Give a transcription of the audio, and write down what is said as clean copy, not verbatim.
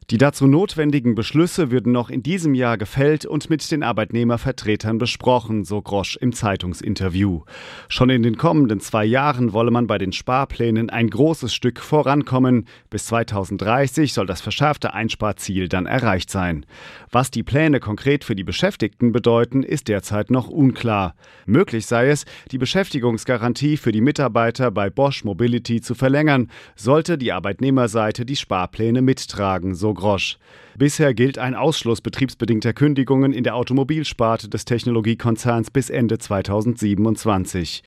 Die dazu notwendigen Beschlüsse würden noch in diesem Jahr gefällt und mit den Arbeitnehmervertretern besprochen, so Grosch im Zeitungsinterview. Schon in den kommenden 2 Jahren wolle man bei den Sparplänen ein großes Stück vorankommen. Bis 2030 soll das verschärfte Einsparziel dann erreicht sein. Was die Pläne konkret für die Beschäftigten bedeuten, ist derzeit noch unklar. Möglich sei es, die Beschäftigungsgarantie für die Mitarbeiter bei Bosch Mobility zu verlängern, sollte die Arbeitnehmerseite die Sparpläne mittragen, so Grosch. Bisher gilt ein Ausschluss betriebsbedingter Kündigungen in der Automobilsparte des Technologiekonzerns bis Ende 2027.